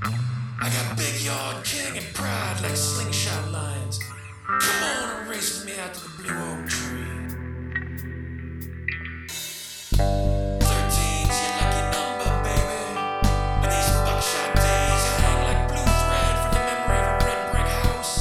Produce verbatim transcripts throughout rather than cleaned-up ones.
I got big yard king and pride like slingshot lions. Come on and race with me out to the blue oak tree. Thirteen's your lucky number, baby. And these buckshot days hang like blue thread from the memory of a red brick house.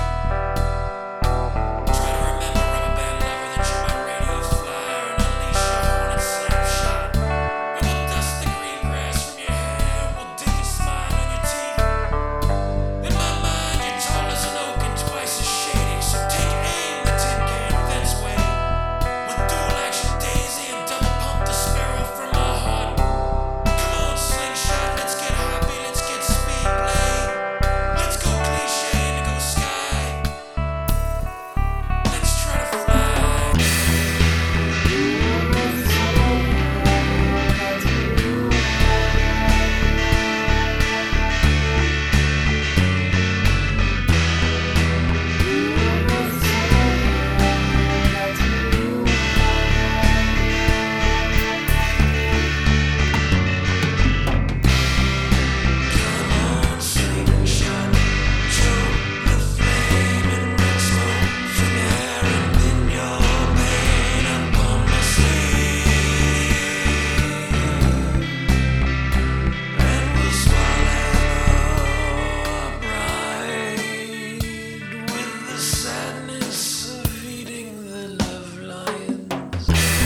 Try to remember rubber band lover that you're my radio flyer and unleash your hornet snapshot. And we'll dust the green grass from your hair and we'll dig your smile on your teeth. In my mind, you're tall as an oak and twice as shady, so take aim the tin can fence way. With dual action daisy and double pump the sparrow from my heart. Come on, slingshot, let's get happy, let's get speed play. Let's go cliche and go sky. Let's try to fly. Come on, slingshot, choke the flame and red smoke from your hair and then your pain upon my sleeve. And we'll swallow our pride with the sadness of eating the love lions.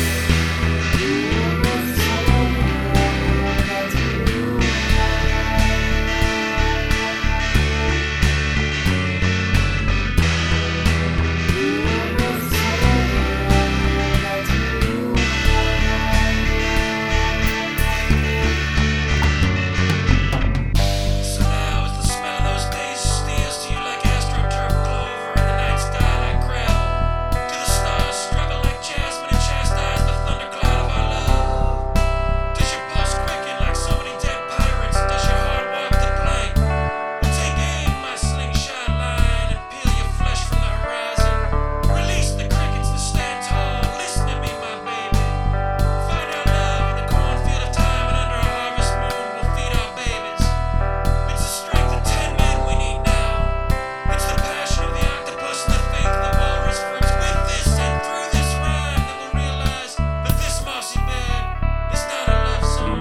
So now as the smell of those days steals to you like astroturf clover and the nights die like gravel, do the stars struggle like jasmine and chastise the thundercloud of our love? Does your pulse quicken like so many dead pirates? Does your heart walk the plank? Well, take aim, my slingshot line, and peel your flesh from the horizon. Release the crickets that stand tall. Listen to me, my baby. Find our love in the cornfield of time, and under a harvest moon we'll feed our babies. It's the strength of ten men we need now. It's the passion of the octopus and the faith of the walrus. For it's with this and through this rhyme that we'll realize that this mossy bed is not a love song.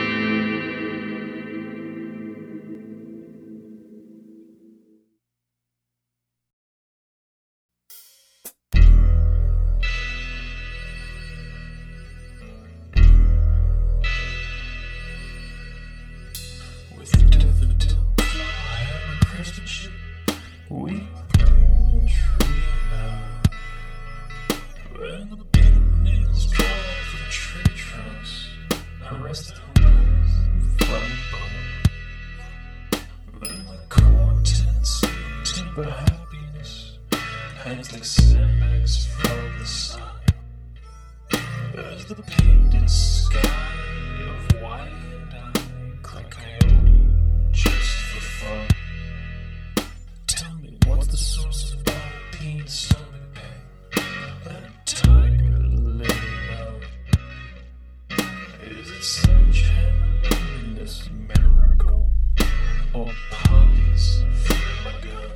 With the daffodil fly and the crested ship, we burn the tree alive. When the bent nails fall from tree trunks, I rest the horizon from above. When the contents of timber happiness hangs like sandbags from the sun. As the painted sky of white and I crack coyote just for fun. Tell me what's the source of my pain, stomach pain, that tiger living out? Is it sledgehammer loneliness, miracle, or poppies from my gun?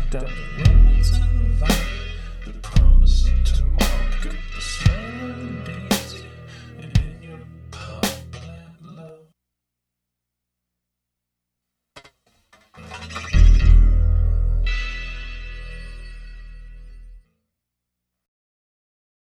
Done.